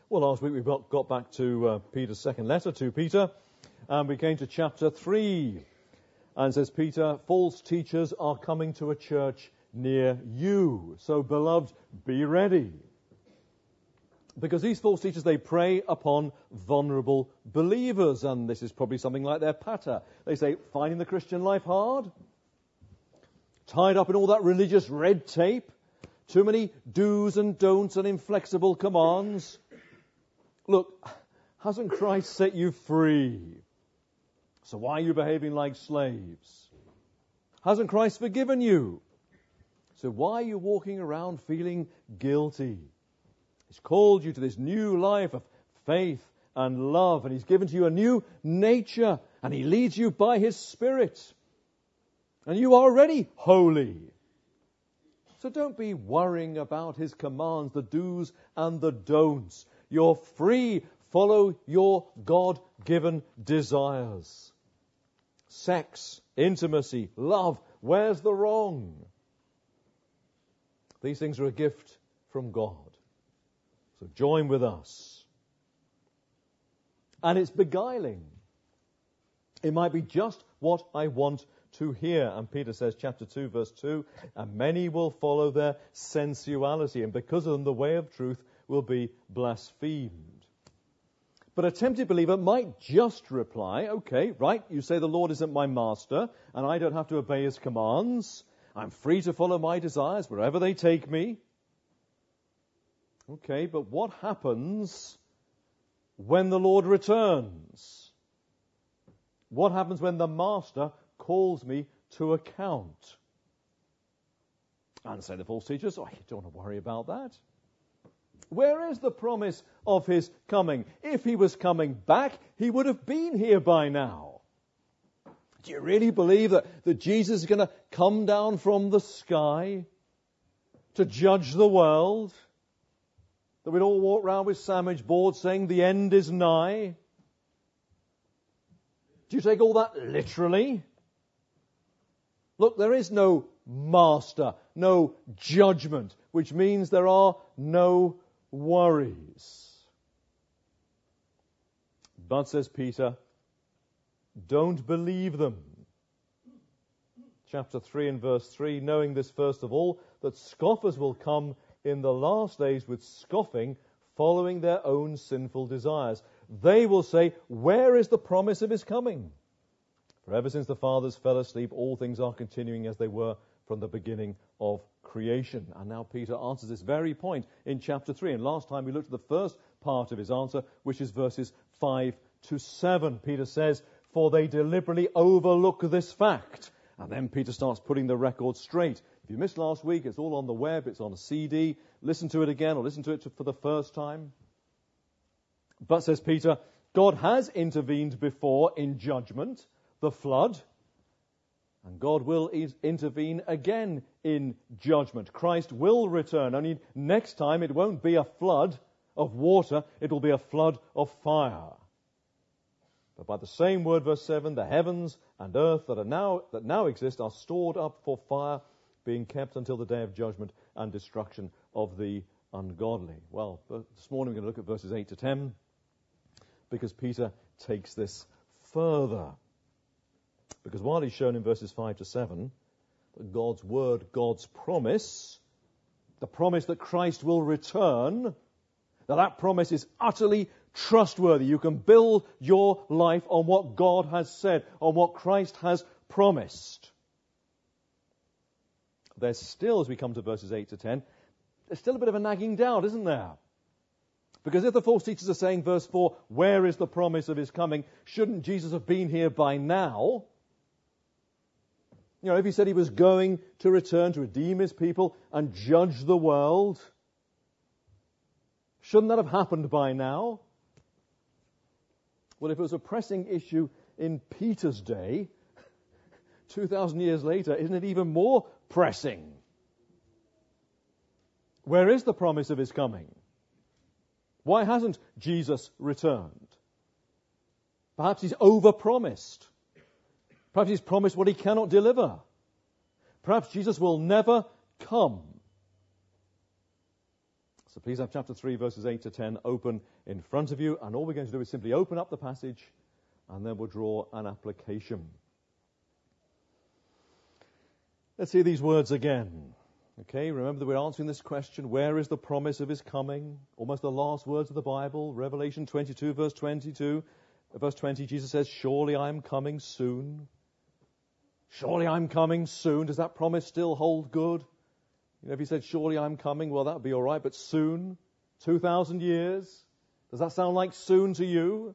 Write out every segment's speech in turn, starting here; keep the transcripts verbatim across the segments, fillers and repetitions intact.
Well, last week we got, got back to uh, Peter's second letter to Peter, and we came to chapter three. And it says, Peter, false teachers are coming to a church near you. So, beloved, be ready. Because these false teachers, they prey upon vulnerable believers. And this is probably something like their patter. They say, finding the Christian life hard? Tied up in all that religious red tape? Too many do's and don'ts and inflexible commands? Look, hasn't Christ set you free? So why are you behaving like slaves? Hasn't Christ forgiven you? So why are you walking around feeling guilty? He's called you to this new life of faith and love, and He's given to you a new nature, and He leads you by His Spirit. And you are already holy. So don't be worrying about His commands, the do's and the don'ts. You're free. Follow your God-given desires. Sex, intimacy, love. Where's the wrong? These things are a gift from God. So join with us. And it's beguiling. It might be just what I want to hear. And Peter says, chapter two, verse two, and many will follow their sensuality, and because of them the way of truth will be blasphemed. But a tempted believer might just reply, okay, right, you say the Lord isn't my master, and I don't have to obey His commands. I'm free to follow my desires wherever they take me. Okay, but what happens when the Lord returns? What happens when the master calls me to account? And say the false teachers, oh, you don't want to worry about that. Where is the promise of His coming? If He was coming back, He would have been here by now. Do you really believe that, that Jesus is going to come down from the sky to judge the world? That we'd all walk around with sandwich boards saying the end is nigh? Do you take all that literally? Look, there is no master, no judgment, which means there are no worries. But, says Peter, don't believe them. Chapter three and verse three, knowing this first of all, that scoffers will come in the last days with scoffing, following their own sinful desires. They will say, where is the promise of His coming? For ever since the fathers fell asleep, all things are continuing as they were from the beginning of creation. And now Peter answers this very point in chapter three. And last time we looked at the first part of his answer, which is verses five to seven. Peter says, for they deliberately overlook this fact. And then Peter starts putting the record straight. If you missed last week, it's all on the web, it's on a C D. Listen to it again or listen to it for the first time. But, says Peter, God has intervened before in judgment, the flood, and God will intervene again in judgment. Christ will return, only next time it won't be a flood of water, it will be a flood of fire. But by the same word, verse seven, the heavens and earth that are now that now exist are stored up for fire, being kept until the day of judgment and destruction of the ungodly. Well, this morning we're going to look at verses eight to ten, because Peter takes this further. Because while he's shown in verses five to seven that God's word, God's promise, the promise that Christ will return, that that promise is utterly trustworthy. You can build your life on what God has said, on what Christ has promised. There's still, as we come to verses eight to ten, there's still a bit of a nagging doubt, isn't there? Because if the false teachers are saying, verse four, where is the promise of His coming? Shouldn't Jesus have been here by now? You know, if He said He was going to return to redeem His people and judge the world, shouldn't that have happened by now? Well, if it was a pressing issue in Peter's day, two thousand years later, isn't it even more pressing? Where is the promise of His coming? Why hasn't Jesus returned? Perhaps He's overpromised. Perhaps He's promised what He cannot deliver. Perhaps Jesus will never come. So please have chapter three, verses eight to ten open in front of you, and all we're going to do is simply open up the passage, and then we'll draw an application. Let's hear these words again. Okay, remember that we're answering this question, where is the promise of his coming? Almost the last words of the Bible, Revelation twenty-two, verse twenty-two. Verse twenty, Jesus says, surely I am coming soon. Surely I'm coming soon. Does that promise still hold good? You know, if he said, surely I'm coming, well, that would be all right, but soon, two thousand years, does that sound like soon to you?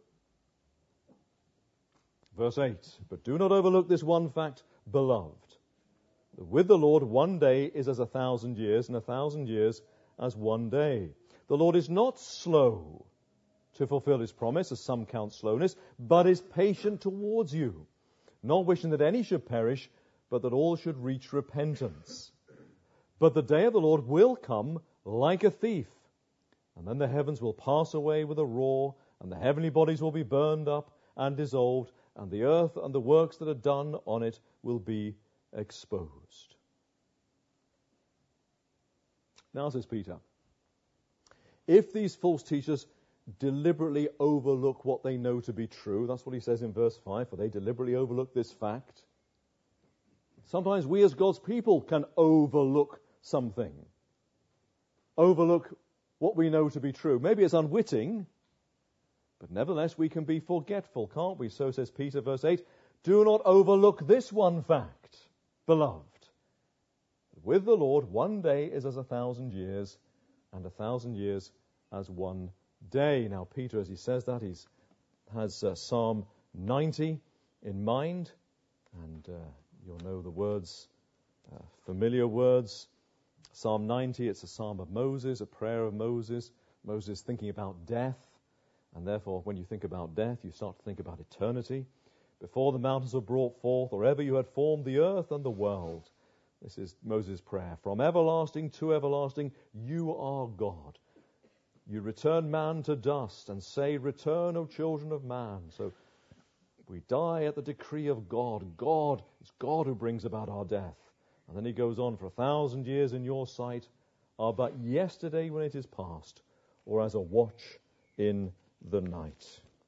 Verse eight, but do not overlook this one fact, beloved. With the Lord, one day is as a thousand years, and a thousand years as one day. The Lord is not slow to fulfill his promise, as some count slowness, but is patient towards you, not wishing that any should perish, but that all should reach repentance. But the day of the Lord will come like a thief, and then the heavens will pass away with a roar, and the heavenly bodies will be burned up and dissolved, and the earth and the works that are done on it will be exposed. Now, says Peter, if these false teachers deliberately overlook what they know to be true, that's what he says in verse five, for they deliberately overlook this fact. Sometimes we as God's people can overlook something, overlook what we know to be true. Maybe it's unwitting, but nevertheless we can be forgetful, can't we? So says Peter, verse eight, do not overlook this one fact, beloved. With the Lord, one day is as a thousand years, and a thousand years as one day. Now, Peter, as he says that, he has uh, Psalm ninety in mind, and uh, you'll know the words, uh, familiar words. Psalm ninety, it's a psalm of Moses, a prayer of Moses. Moses thinking about death, and therefore, when you think about death, you start to think about eternity. Before the mountains were brought forth, or ever you had formed the earth and the world. This is Moses' prayer. From everlasting to everlasting, you are God. You return man to dust and say, return, O children of man. So we die at the decree of God. God, it's God who brings about our death. And then he goes on, for a thousand years in your sight are but yesterday when it is past, or as a watch in the night.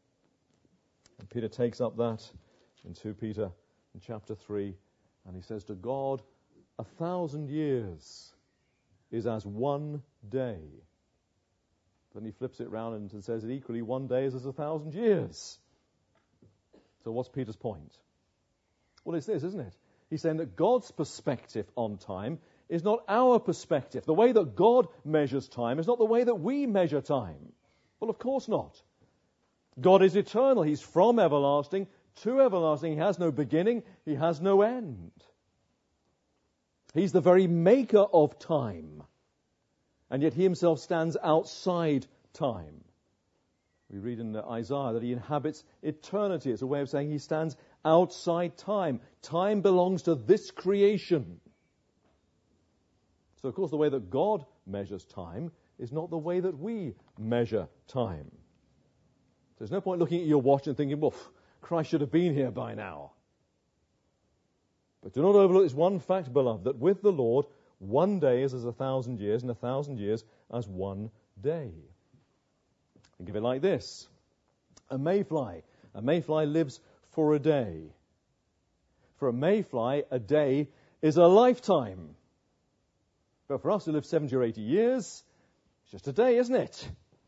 And Peter takes up that in Second Peter in chapter three, and he says, to God, a thousand years is as one day. Then he flips it round and says that equally one day is as a thousand years. So what's Peter's point? Well, it's this, isn't it? He's saying that God's perspective on time is not our perspective. The way that God measures time is not the way that we measure time. Well, of course not. God is eternal. He's from everlasting to everlasting. He has no beginning. He has no end. He's the very maker of time. And yet he himself stands outside time. We read in Isaiah that he inhabits eternity. It's a way of saying he stands outside time. Time belongs to this creation. So, of course, the way that God measures time is not the way that we measure time. There's no point looking at your watch and thinking, well, Christ should have been here by now. But do not overlook this one fact, beloved, that with the Lord, one day is as a thousand years, and a thousand years as one day. Think of it like this. A mayfly. A mayfly lives for a day. For a mayfly, a day is a lifetime. But for us who live seventy or eighty years, it's just a day, isn't it?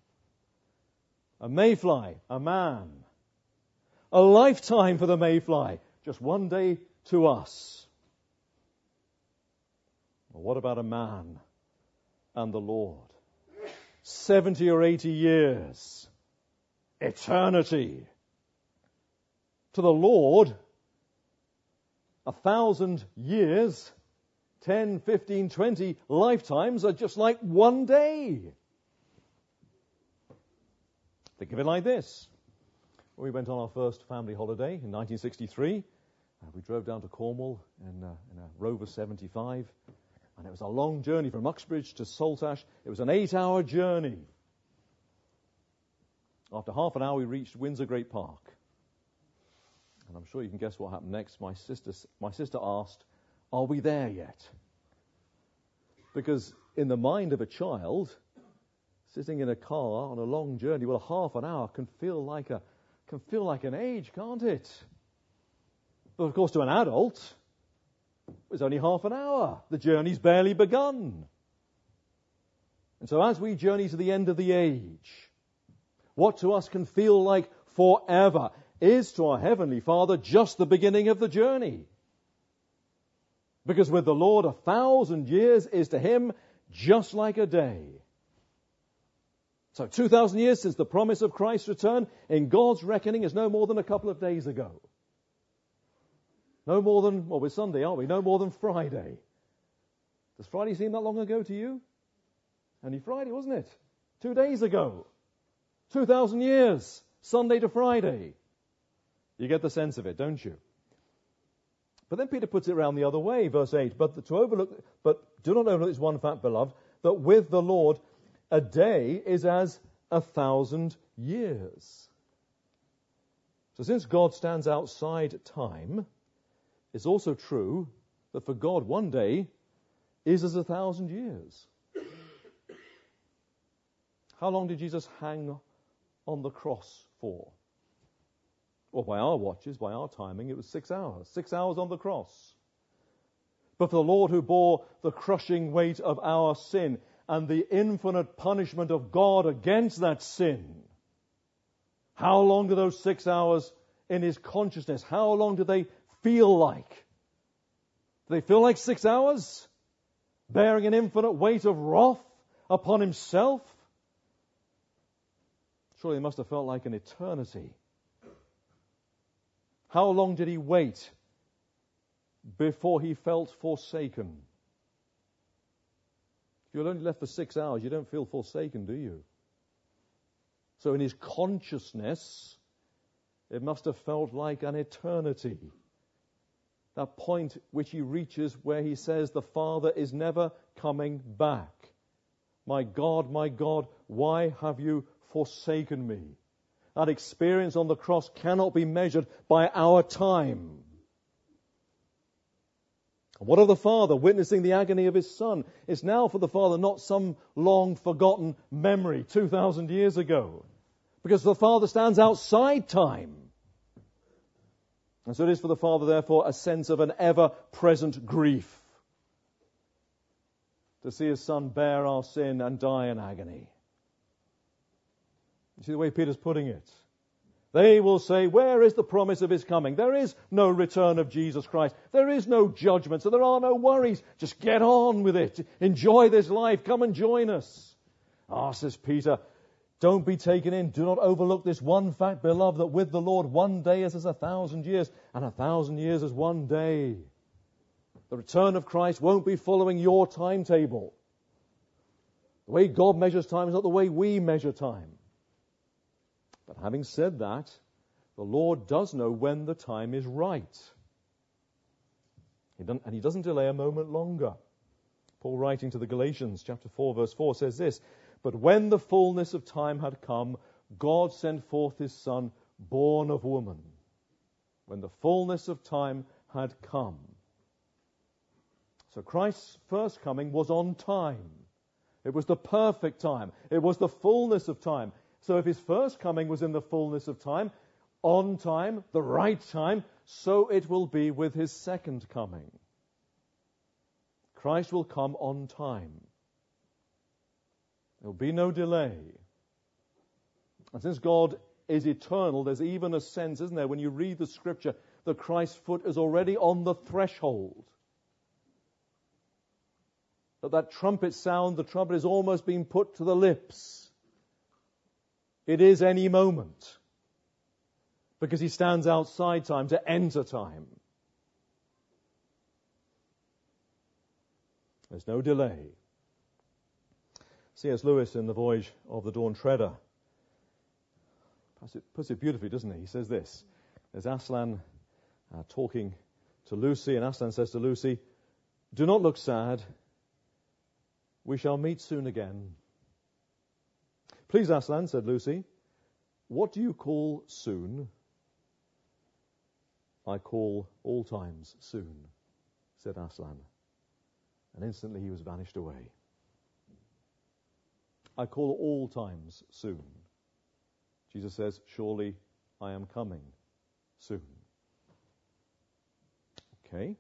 A mayfly, a man. A lifetime for the mayfly, just one day to us. Well, what about a man and the Lord? seventy or eighty years. Eternity. To the Lord, a thousand years, ten, fifteen, twenty lifetimes are just like one day. Think of it like this. We went on our first family holiday in nineteen sixty-three. Uh, we drove down to Cornwall in, uh, in a Rover seventy-five. And it was a long journey from Uxbridge to Saltash. It was an eight-hour journey. After half an hour, we reached Windsor Great Park. And I'm sure you can guess what happened next. My sister, my sister asked, are we there yet? Because in the mind of a child, Sitting in a car on a long journey, well, half an hour can feel like a can feel like an age, can't it? But of course, to an adult, it's only half an hour. The journey's barely begun. And so as we journey to the end of the age, what to us can feel like forever is to our Heavenly Father just the beginning of the journey. Because with the Lord, a thousand years is to Him just like a day. So two thousand years since the promise of Christ's return, in God's reckoning, is no more than a couple of days ago. No more than, well, we're Sunday, aren't we? No more than Friday. Does Friday seem that long ago to you? Only Friday, wasn't it? Two days ago. Two thousand years. Sunday to Friday. You get the sense of it, don't you? But then Peter puts it around the other way, verse eight. But to overlook, but do not overlook this one fact, beloved, that with the Lord a day is as a thousand years. So since God stands outside time, it's also true that for God one day is as a thousand years. How long did Jesus hang on the cross for? Well, by our watches, by our timing, it was six hours. Six hours on the cross. But for the Lord who bore the crushing weight of our sin and the infinite punishment of God against that sin, how long do those six hours in His consciousness, how long do they feel like? Do they feel like six hours? Bearing an infinite weight of wrath upon Himself? Surely it must have felt like an eternity. How long did He wait before He felt forsaken? If you're only left for six hours, you don't feel forsaken, do you? So in His consciousness, it must have felt like an eternity. That point which He reaches where He says, the Father is never coming back. My God, my God, why have you forsaken me? That experience on the cross cannot be measured by our time. What of the Father witnessing the agony of His Son? It's now for the Father not some long forgotten memory two thousand years ago, because the Father stands outside time. And so it is for the Father, therefore, a sense of an ever-present grief to see His Son bear our sin and die in agony. You see the way Peter's putting it? They will say, where is the promise of His coming? There is no return of Jesus Christ. There is no judgment, so there are no worries. Just get on with it. Enjoy this life. Come and join us. Ah, says Peter, don't be taken in. Do not overlook this one fact, beloved, that with the Lord one day is as a thousand years, and a thousand years as one day. The return of Christ won't be following your timetable. The way God measures time is not the way we measure time. But having said that, the Lord does know when the time is right. He and He doesn't delay a moment longer. Paul, writing to the Galatians, chapter four, verse four, says this, but when the fullness of time had come, God sent forth His Son, born of woman. When the fullness of time had come. So Christ's first coming was on time. It was the perfect time. It was the fullness of time. So if His first coming was in the fullness of time, on time, the right time, so it will be with His second coming. Christ will come on time. There will be no delay. And since God is eternal, there's even a sense, isn't there, when you read the Scripture, that Christ's foot is already on the threshold. That that trumpet sound, the trumpet is almost being put to the lips. It is any moment, because He stands outside time to enter time. There's no delay. C S Lewis in The Voyage of the Dawn Treader puts it, puts it beautifully, doesn't he? He says this. There's Aslan uh, talking to Lucy, and Aslan says to Lucy, do not look sad. We shall meet soon again. Please, Aslan, said Lucy, what do you call soon? I call all times soon, said Aslan. And instantly he was vanished away. I call all times soon. Jesus says, surely I am coming soon. Okay.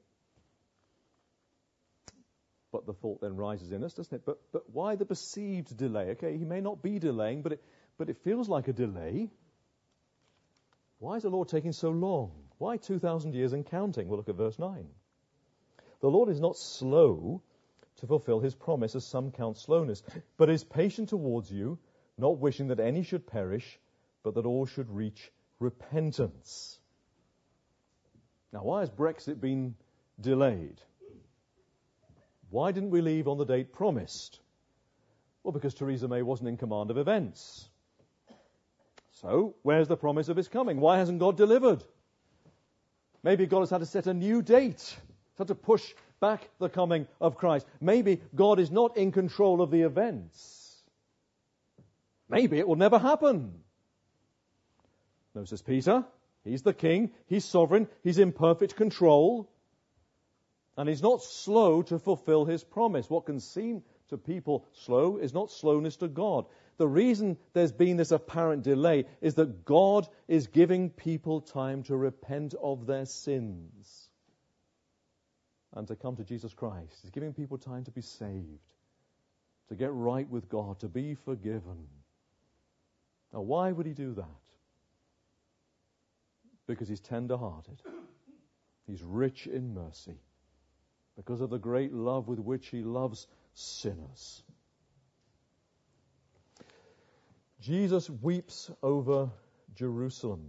But the thought then rises in us, doesn't it? But but why the perceived delay? Okay, he may not be delaying, but it, but it feels like a delay. Why is the Lord taking so long? Why two thousand years and counting? We'll look at verse nine. The Lord is not slow to fulfill his promise, as some count slowness, but is patient towards you, not wishing that any should perish, but that all should reach repentance. Now, why has Brexit been delayed? Why didn't we leave on the date promised? Well, because Theresa May wasn't in command of events. So, where's the promise of his coming? Why hasn't God delivered? Maybe God has had to set a new date. He's had to push back the coming of Christ. Maybe God is not in control of the events. Maybe it will never happen. No, says Peter. He's the king. He's sovereign. He's in perfect control. And he's not slow to fulfill his promise. What can seem to people slow is not slowness to God. The reason there's been this apparent delay is that God is giving people time to repent of their sins and to come to Jesus Christ. He's giving people time to be saved, to get right with God, to be forgiven. Now, why would he do that? Because he's tender-hearted. He's rich in mercy. Because of the great love with which he loves sinners. Jesus weeps over Jerusalem.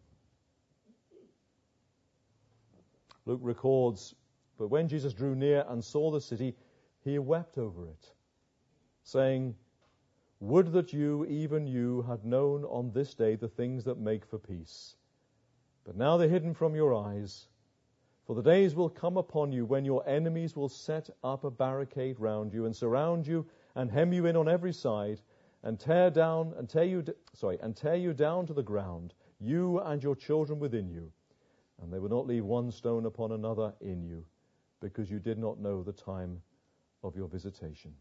Luke records, but when Jesus drew near and saw the city, he wept over it, saying, would that you, even you, had known on this day the things that make for peace. But now they're hidden from your eyes. For the days will come upon you when your enemies will set up a barricade round you and surround you and hem you in on every side and tear down and tear you sorry and tear you down to the ground, you and your children within you, and they will not leave one stone upon another in you, because you did not know the time of your visitation.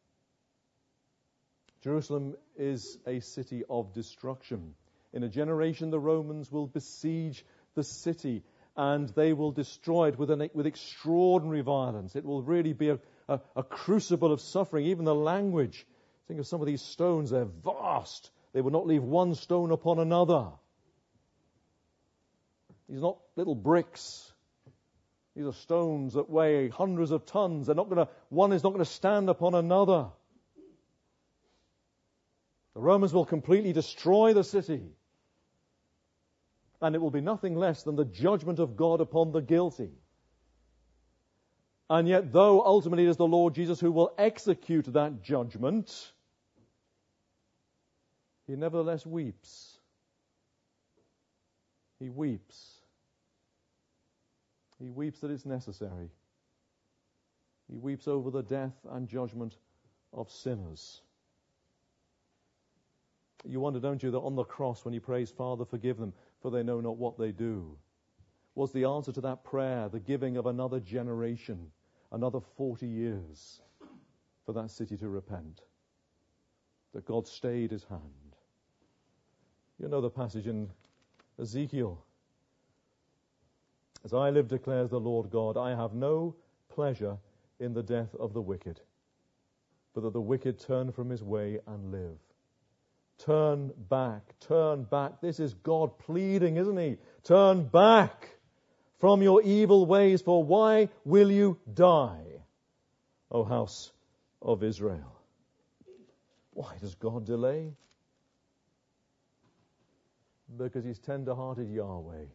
Jerusalem is a city of destruction. In a generation, the Romans will besiege the city, and they will destroy it with, an, with extraordinary violence. It will really be a, a, a crucible of suffering. Even the language. Think of some of these stones. They're vast. They will not leave one stone upon another. These are not little bricks. These are stones that weigh hundreds of tons. They're not going to. One is not going to stand upon another. The Romans will completely destroy the city. And it will be nothing less than the judgment of God upon the guilty. And yet, though ultimately it is the Lord Jesus who will execute that judgment, he nevertheless weeps. He weeps. He weeps that it's necessary. He weeps over the death and judgment of sinners. You wonder, don't you, that on the cross when he prays, Father, forgive them, for they know not what they do, was the answer to that prayer the giving of another generation, another forty years for that city to repent, that God stayed his hand. You know the passage in Ezekiel. As I live, declares the Lord God, I have no pleasure in the death of the wicked, but that the wicked turn from his way and live. Turn back, turn back. This is God pleading, isn't he? Turn back from your evil ways, for why will you die, O house of Israel? Why does God delay? Because he's tender-hearted Yahweh,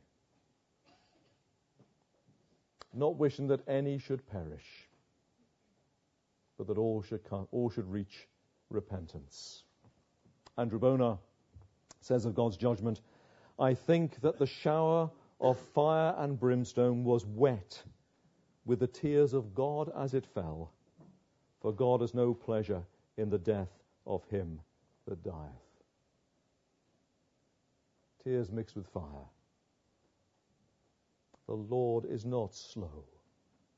not wishing that any should perish, but that all should come, all should reach repentance. Andrew Bonar says of God's judgment, I think that the shower of fire and brimstone was wet with the tears of God as it fell, for God has no pleasure in the death of him that dieth. Tears mixed with fire. The Lord is not slow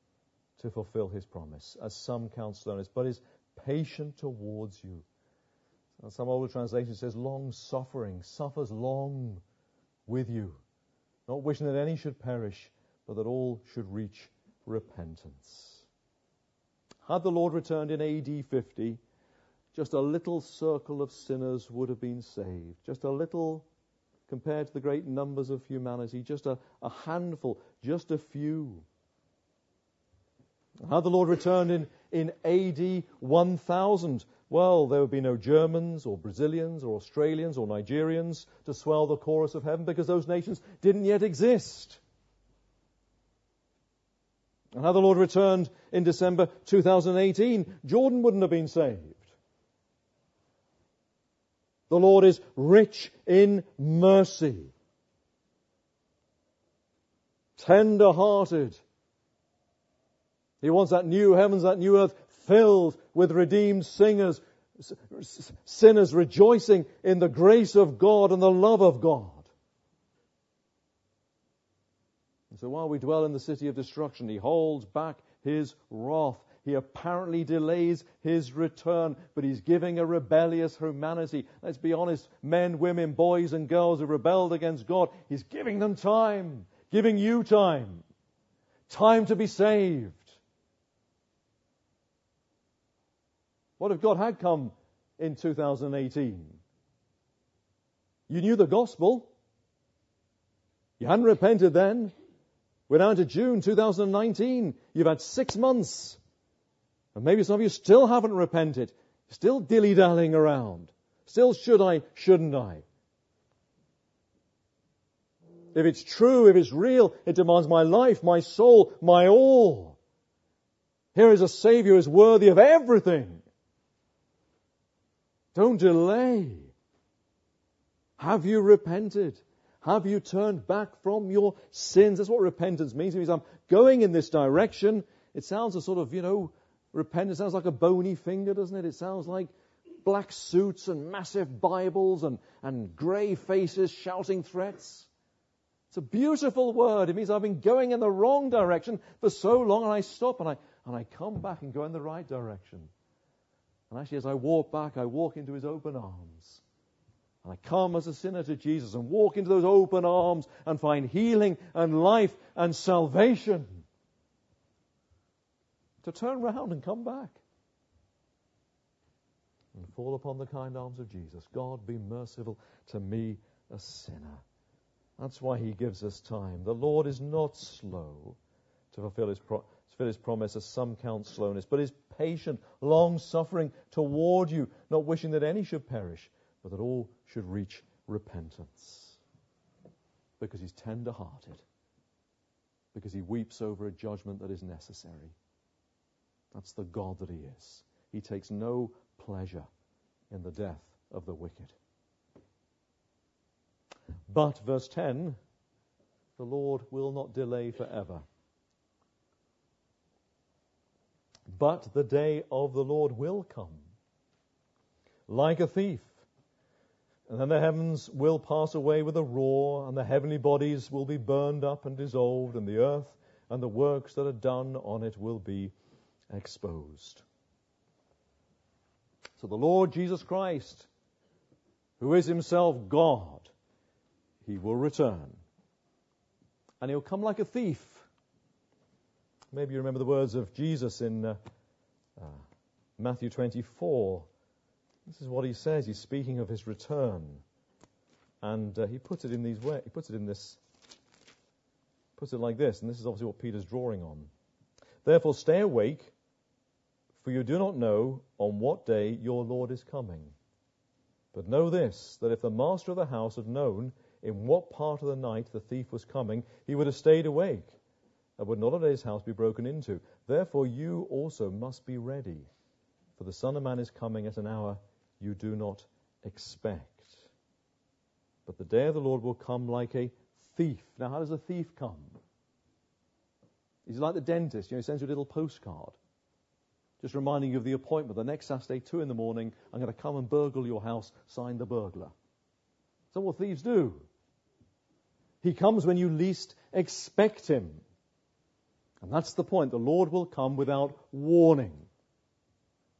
to fulfill his promise, as some count slowness, but is patient towards you, And some older translation says long suffering, suffers long with you, not wishing that any should perish, but that all should reach repentance. Had the Lord returned in A D fifty, just a little circle of sinners would have been saved. Just a little, compared to the great numbers of humanity, just a, a handful, just a few. Had the Lord returned in, in A D one thousand, well, there would be no Germans or Brazilians or Australians or Nigerians to swell the chorus of heaven, because those nations didn't yet exist. And had the Lord returned in December two thousand eighteen, Jordan wouldn't have been saved. The Lord is rich in mercy, tender-hearted. He wants that new heavens, that new earth filled with redeemed singers, sinners rejoicing in the grace of God and the love of God. And so while we dwell in the city of destruction, he holds back his wrath. He apparently delays his return, but he's giving a rebellious humanity. Let's be honest, men, women, boys and girls who rebelled against God, he's giving them time, giving you time, time to be saved. What if God had come in two thousand eighteen? You knew the gospel. You hadn't repented then. We're down to June two thousand nineteen. You've had six months. And maybe some of you still haven't repented. Still dilly-dallying around. Still should I, shouldn't I? If it's true, if it's real, it demands my life, my soul, my all. Here is a Savior who is worthy of everything. Don't delay. Have you repented? Have you turned back from your sins? That's what repentance means. It means I'm going in this direction. It sounds a sort of, you know, repentance sounds like a bony finger, doesn't it? It sounds like black suits and massive Bibles and, and grey faces shouting threats. It's a beautiful word. It means I've been going in the wrong direction for so long, and I stop and I, and I come back and go in the right direction. And actually, as I walk back, I walk into his open arms. And I come as a sinner to Jesus and walk into those open arms and find healing and life and salvation. To turn round and come back. And fall upon the kind arms of Jesus. God, be merciful to me, a sinner. That's why he gives us time. The Lord is not slow to fulfill his, pro- fulfill his promise, as some count slowness, but is patient, long-suffering toward you, not wishing that any should perish, but that all should reach repentance. Because he's tender-hearted. Because he weeps over a judgment that is necessary. That's the God that he is. He takes no pleasure in the death of the wicked. But, verse ten, the Lord will not delay forever. But the day of the Lord will come, like a thief. And then the heavens will pass away with a roar, and the heavenly bodies will be burned up and dissolved, and the earth and the works that are done on it will be exposed. So the Lord Jesus Christ, who is himself God, he will return. And he'll come like a thief. Maybe you remember the words of Jesus in uh, uh, Matthew twenty-four. This is what he says. He's speaking of his return. And uh, he puts it in these way. He puts it in this, puts it like this, and this is obviously what Peter's drawing on. Therefore stay awake, for you do not know on what day your Lord is coming. But know this, that if the master of the house had known in what part of the night the thief was coming, he would have stayed awake, and would not let his house be broken into. Therefore you also must be ready, for the Son of Man is coming at an hour you do not expect. But the day of the Lord will come like a thief. Now, how does a thief come? He's like the dentist, you know, he sends you a little postcard, just reminding you of the appointment. The next Saturday, two in the morning, I'm going to come and burgle your house, sign the burglar. That's what thieves do. He comes when you least expect him. And that's the point. The Lord will come without warning.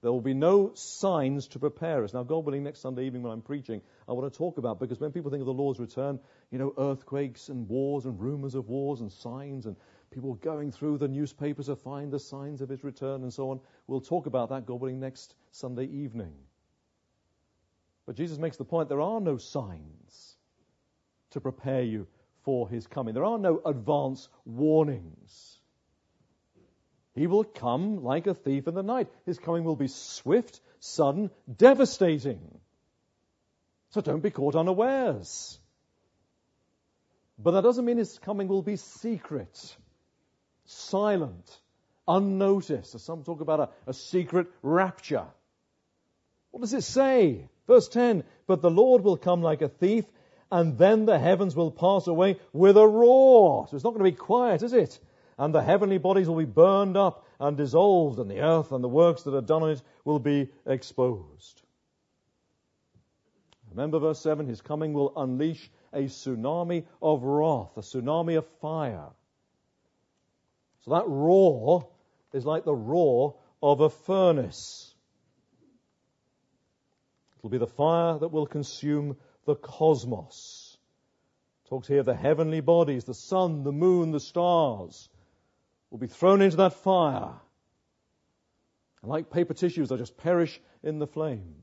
There will be no signs to prepare us. Now, God willing, next Sunday evening when I'm preaching, I want to talk about, because when people think of the Lord's return, you know, earthquakes and wars and rumors of wars and signs and people going through the newspapers to find the signs of his return and so on. We'll talk about that, God willing, next Sunday evening. But Jesus makes the point there are no signs to prepare you for his coming. There are no advance warnings. He will come like a thief in the night. His coming will be swift, sudden, devastating. So don't be caught unawares. But that doesn't mean his coming will be secret, silent, unnoticed. As some talk about a, a secret rapture. What does it say? Verse ten, but the Lord will come like a thief, and then the heavens will pass away with a roar. So it's not going to be quiet, is it? And the heavenly bodies will be burned up and dissolved, and the earth and the works that are done on it will be exposed. Remember verse seven, his coming will unleash a tsunami of wrath, a tsunami of fire. So that roar is like the roar of a furnace. It will be the fire that will consume the cosmos. It talks here of the heavenly bodies, the sun, the moon, the stars will be thrown into that fire. And like paper tissues, they'll just perish in the flame.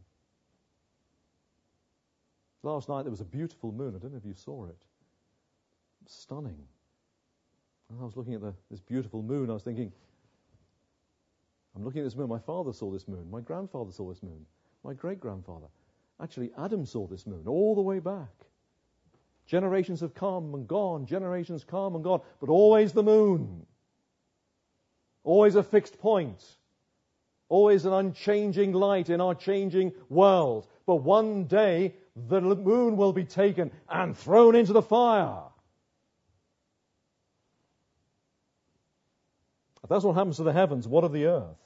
Last night there was a beautiful moon. I don't know if you saw it. Stunning. And I was looking at the, this beautiful moon. I was thinking, I'm looking at this moon. My father saw this moon. My grandfather saw this moon. My great-grandfather. Actually, Adam saw this moon all the way back. Generations have come and gone. Generations come and gone. But always the moon. Always a fixed point. Always an unchanging light in our changing world. But one day, the moon will be taken and thrown into the fire. If that's what happens to the heavens, what of the earth?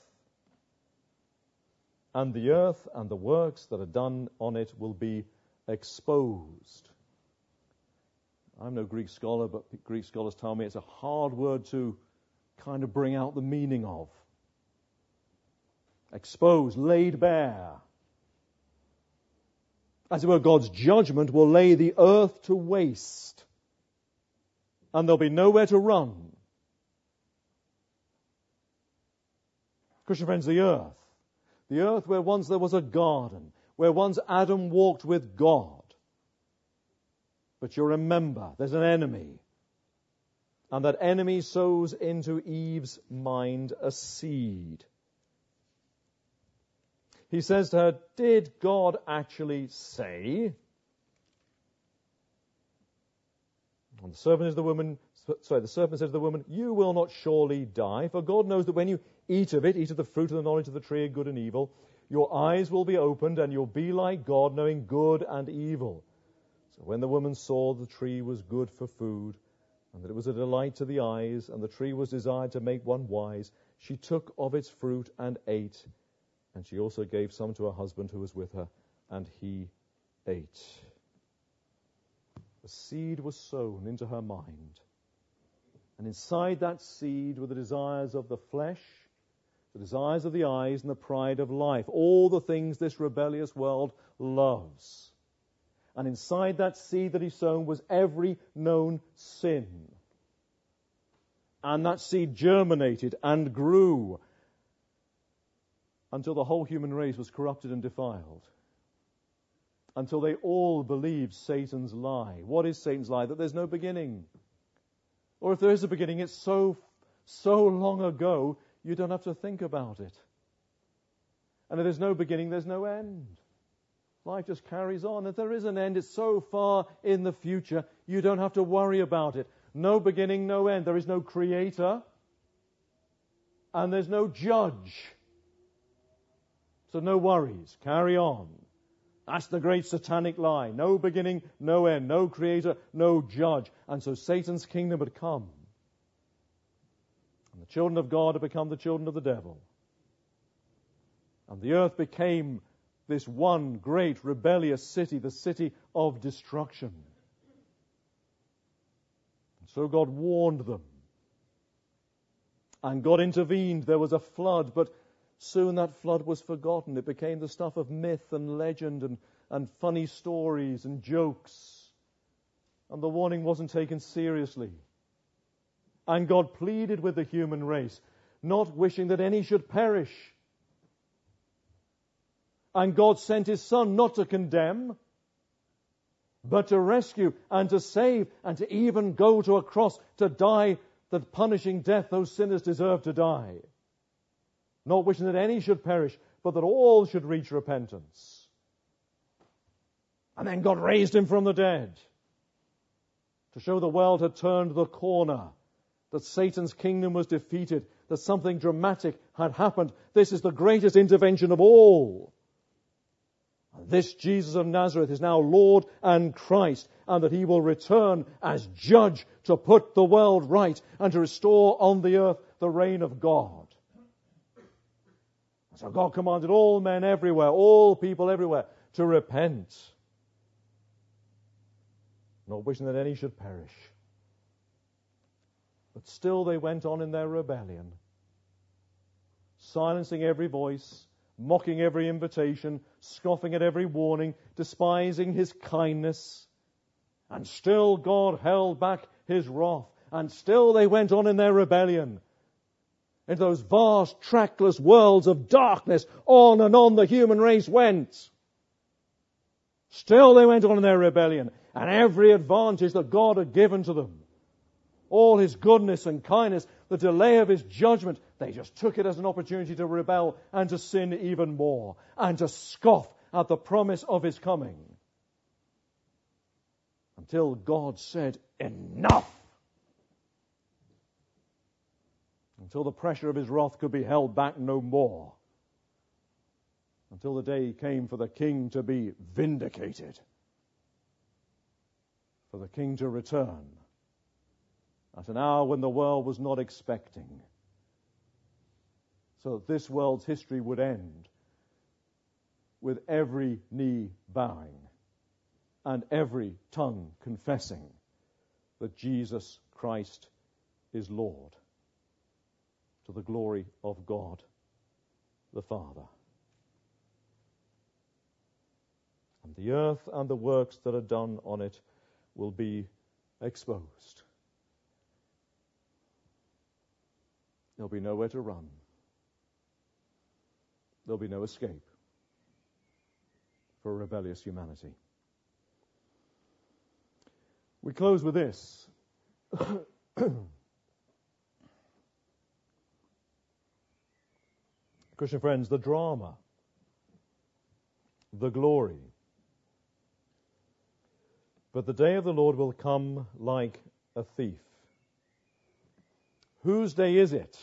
And the earth and the works that are done on it will be exposed. I'm no Greek scholar, but Greek scholars tell me it's a hard word to kind of bring out the meaning of. Exposed, laid bare. As it were, God's judgment will lay the earth to waste. And there'll be nowhere to run. Christian friends, the earth. The earth where once there was a garden, where once Adam walked with God. But you remember, there's an enemy. And that enemy sows into Eve's mind a seed. He says to her, did God actually say? And the serpent is the woman, sorry, the serpent said to the woman, you will not surely die, for God knows that when you eat of it, eat of the fruit of the knowledge of the tree of good and evil, your eyes will be opened and you'll be like God, knowing good and evil. So when the woman saw the tree was good for food, and that it was a delight to the eyes, and the tree was desired to make one wise, she took of its fruit and ate. And she also gave some to her husband who was with her, and he ate. A seed was sown into her mind. And inside that seed were the desires of the flesh, the desires of the eyes, and the pride of life. All the things this rebellious world loves. And inside that seed that he sown was every known sin. And that seed germinated and grew until the whole human race was corrupted and defiled. Until they all believed Satan's lie. What is Satan's lie? That there's no beginning. Or if there is a beginning, it's so, so long ago, you don't have to think about it. And if there's no beginning, there's no end. Life just carries on. If there is an end, it's so far in the future, you don't have to worry about it. No beginning, no end. There is no creator, and there's no judge. So no worries. Carry on. That's the great satanic lie. No beginning, no end. No creator, no judge. And so Satan's kingdom had come. And the children of God had become the children of the devil. And the earth became this one great rebellious city, the city of destruction. And so God warned them. And God intervened. There was a flood, but Soon that flood was forgotten. It became the stuff of myth and legend and, and funny stories and jokes. And the warning wasn't taken seriously. And God pleaded with the human race, not wishing that any should perish. And God sent His Son not to condemn, but to rescue and to save and to even go to a cross to die the punishing death those sinners deserve to die. Not wishing that any should perish, but that all should reach repentance. And then God raised Him from the dead to show the world had turned the corner, that Satan's kingdom was defeated, that something dramatic had happened. This is the greatest intervention of all. This Jesus of Nazareth is now Lord and Christ, and that He will return as judge to put the world right and to restore on the earth the reign of God. So God commanded all men everywhere, all people everywhere, to repent, not wishing that any should perish. But still they went on in their rebellion, silencing every voice, mocking every invitation, scoffing at every warning, despising His kindness. And still God held back His wrath. And still they went on in their rebellion. Into those vast, trackless worlds of darkness, on and on the human race went. Still they went on in their rebellion. And every advantage that God had given to them, all His goodness and kindness, the delay of His judgment, they just took it as an opportunity to rebel and to sin even more and to scoff at the promise of His coming. Until God said, enough! Until the pressure of His wrath could be held back no more. Until the day came for the King to be vindicated. For the King to return at an hour when the world was not expecting, so that this world's history would end with every knee bowing and every tongue confessing that Jesus Christ is Lord, to the glory of God the Father. And the earth and the works that are done on it will be exposed. There'll be nowhere to run. There'll be no escape for rebellious humanity. We close with this. Christian friends, the drama, the glory. But the day of the Lord will come like a thief. Whose day is it?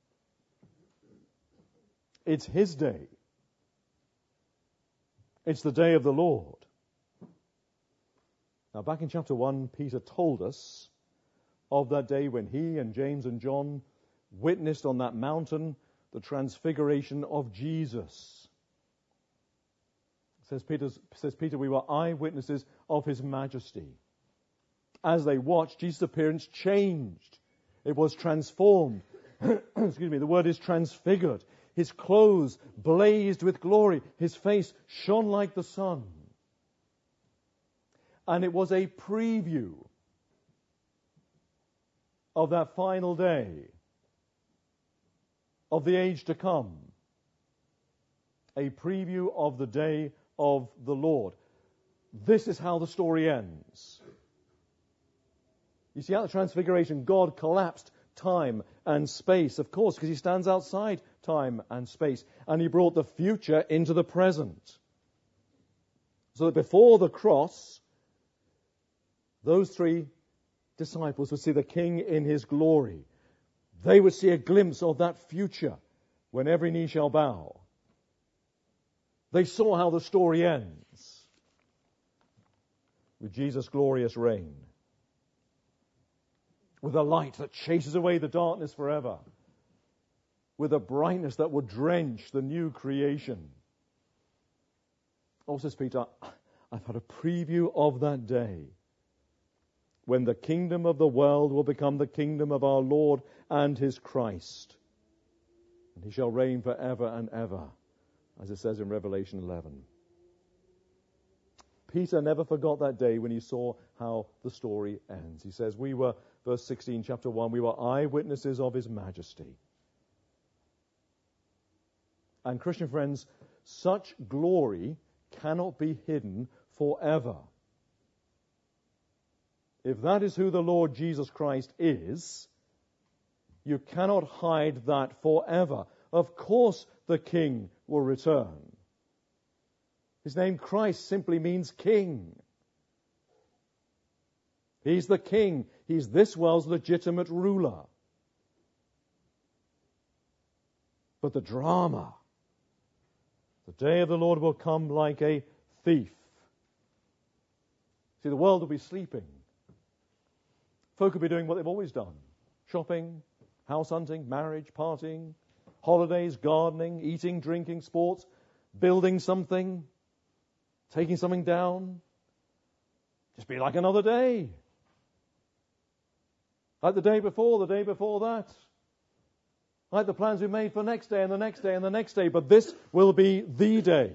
It's His day. It's the day of the Lord. Now, back in chapter one, Peter told us of that day when he and James and John witnessed on that mountain the transfiguration of Jesus. Says Peter, says Peter, we were eyewitnesses of His majesty. As they watched, Jesus' appearance changed. It was transformed. Excuse me, the word is transfigured. His clothes blazed with glory. His face shone like the sun. And it was a preview of that final day, of the age to come. A preview of the day of the Lord. This is how the story ends. You see, at the Transfiguration, God collapsed time and space, of course, because He stands outside time and space. And He brought the future into the present. So that before the cross, those three disciples would see the King in His glory. They would see a glimpse of that future when every knee shall bow. They saw how the story ends with Jesus' glorious reign, with a light that chases away the darkness forever, with a brightness that would drench the new creation. Oh, says Peter, I've had a preview of that day when the kingdom of the world will become the kingdom of our Lord and His Christ. And he shall reign forever and ever, as it says in Revelation eleven. Peter never forgot that day when he saw how the story ends. He says, we were, verse sixteen, chapter one, we were eyewitnesses of his majesty. And Christian friends, such glory cannot be hidden forever. If that is who the Lord Jesus Christ is, you cannot hide that forever. Of course the King will return. His name Christ simply means king. He's the king. He's this world's legitimate ruler. But the drama, the day of the Lord will come like a thief. See, the world will be sleeping. Folk will be doing what they've always done. Shopping, house hunting, marriage, partying, holidays, gardening, eating, drinking, sports, building something, taking something down. Just be like another day. Like the day before, the day before that. Like the plans we made for next day and the next day and the next day. But this will be the day.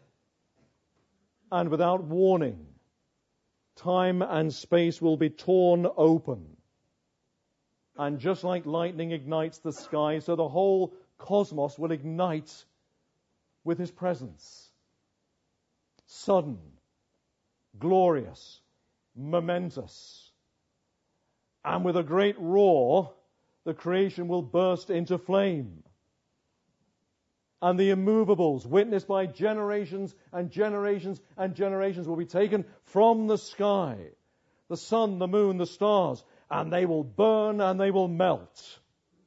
And without warning, time and space will be torn open. And just like lightning ignites the sky, so the whole cosmos will ignite with his presence. Sudden, glorious, momentous. And with a great roar, the creation will burst into flame. And the immovables, witnessed by generations and generations and generations, will be taken from the sky. The sun, the moon, the stars, and they will burn and they will melt.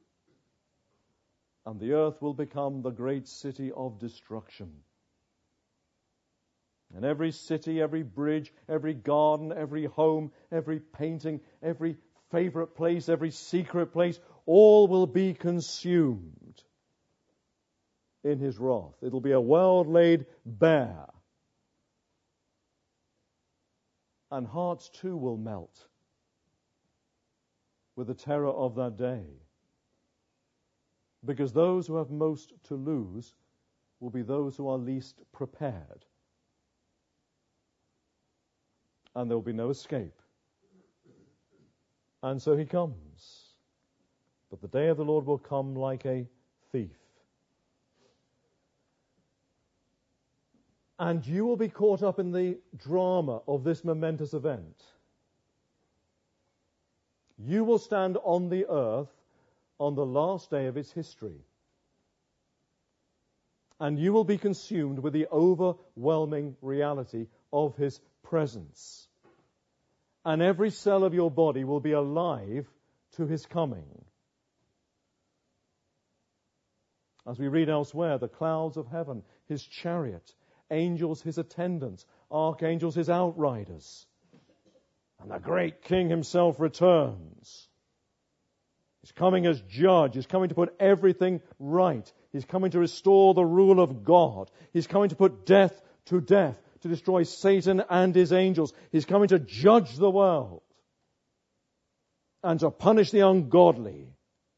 And the earth will become the great city of destruction. And every city, every bridge, every garden, every home, every painting, every favorite place, every secret place, all will be consumed in his wrath. It'll be a world laid bare. And hearts too will melt with the terror of that day. Because those who have most to lose will be those who are least prepared. And there will be no escape. And so he comes. But the day of the Lord will come like a thief. And you will be caught up in the drama of this momentous event. You will stand on the earth on the last day of its history. And you will be consumed with the overwhelming reality of his presence. And every cell of your body will be alive to his coming. As we read elsewhere, the clouds of heaven, his chariot, angels his attendants, archangels his outriders. And the great king himself returns. He's coming as judge. He's coming to put everything right. He's coming to restore the rule of God. He's coming to put death to death, to destroy Satan and his angels. He's coming to judge the world and to punish the ungodly.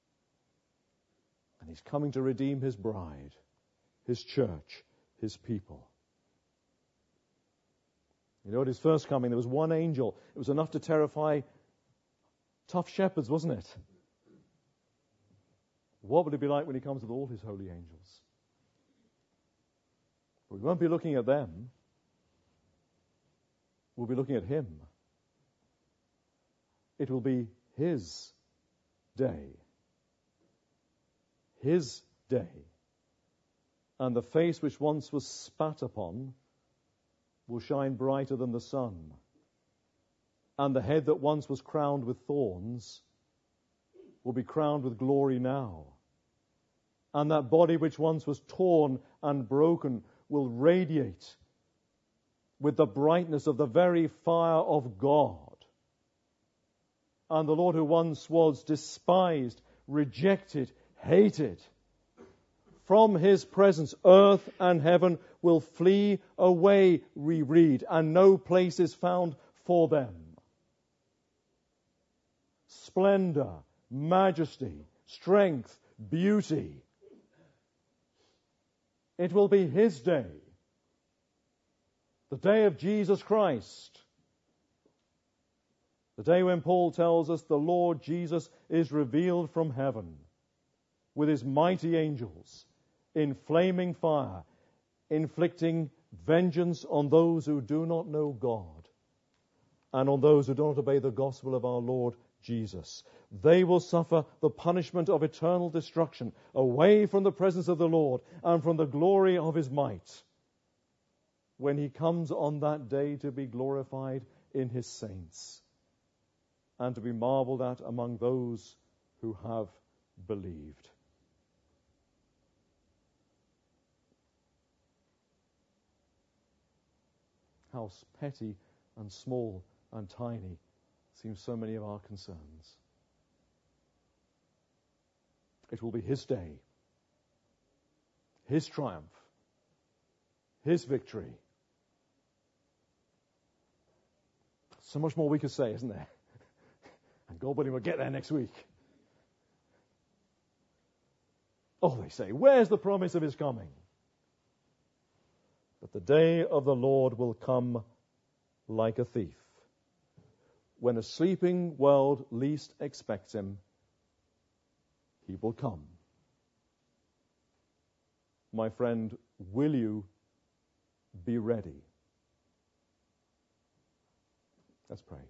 And he's coming to redeem his bride, his church, his people. You know, at his first coming, there was one angel. It was enough to terrify tough shepherds, wasn't it? What would it be like when he comes with all his holy angels? We won't be looking at them. We'll be looking at him. It will be his day. His day. And the face which once was spat upon will shine brighter than the sun. And the head that once was crowned with thorns will be crowned with glory now. And that body which once was torn and broken will radiate with the brightness of the very fire of God. And the Lord who once was despised, rejected, hated, from his presence, earth and heaven will flee away, we read, and no place is found for them. Splendor, majesty, strength, beauty, It will be his day, the day of Jesus Christ, the day when Paul tells us the Lord Jesus is revealed from heaven with his mighty angels in flaming fire, inflicting vengeance on those who do not know God and on those who do not obey the gospel of our Lord Jesus. They will suffer the punishment of eternal destruction away from the presence of the Lord and from the glory of his might when he comes on that day to be glorified in his saints and to be marveled at among those who have believed. How petty and small and tiny seem so many of our concerns. It will be his day, his triumph, his victory. So much more we could say, isn't there? And God willing, we'll get there next week. Oh, they say, where's the promise of his coming? But the day of the Lord will come like a thief. When a sleeping world least expects him, he will come. My friend, will you be ready? Let's pray.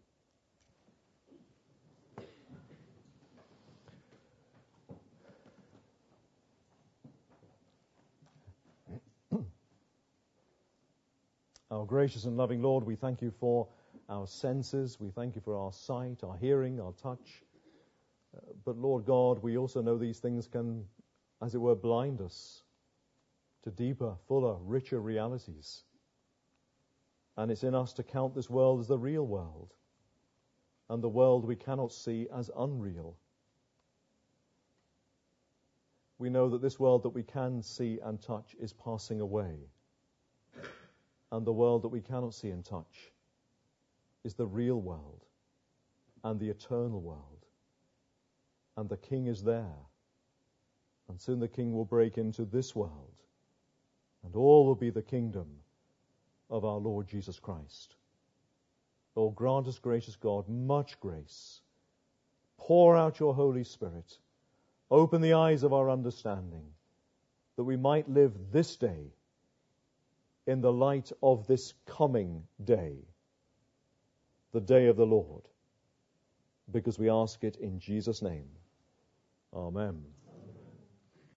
Our gracious and loving Lord, we thank you for our senses. We thank you for our sight, our hearing, our touch. Uh, but Lord God, we also know these things can, as it were, blind us to deeper, fuller, richer realities. And it's in us to count this world as the real world and the world we cannot see as unreal. We know that this world that we can see and touch is passing away. And the world that we cannot see and touch is the real world and the eternal world. And the King is there. And soon the King will break into this world. And all will be the kingdom of our Lord Jesus Christ. Oh, grant us, gracious God, much grace. Pour out your Holy Spirit. Open the eyes of our understanding that we might live this day in the light of this coming day, the day of the Lord, because we ask it in Jesus' name. Amen.